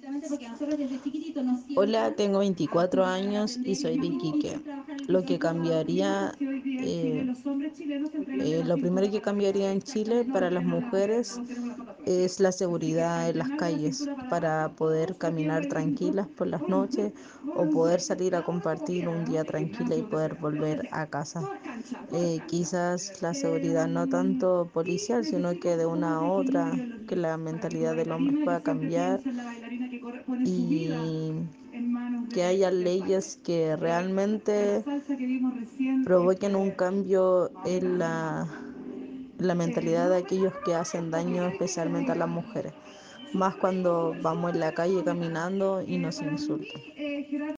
Hola, tengo 24 años y soy de Iquique. Lo que cambiaría, lo primero que cambiaría en Chile para las mujeres es la seguridad en las calles para poder caminar tranquilas por las noches o poder salir a compartir un día tranquila y poder volver a casa. Quizás la seguridad no tanto policial, sino que de una a otra, que la mentalidad del hombre pueda cambiar y que haya leyes que realmente provoquen un cambio en la mentalidad de aquellos que hacen daño especialmente a las mujeres, más cuando vamos en la calle caminando y nos insultan.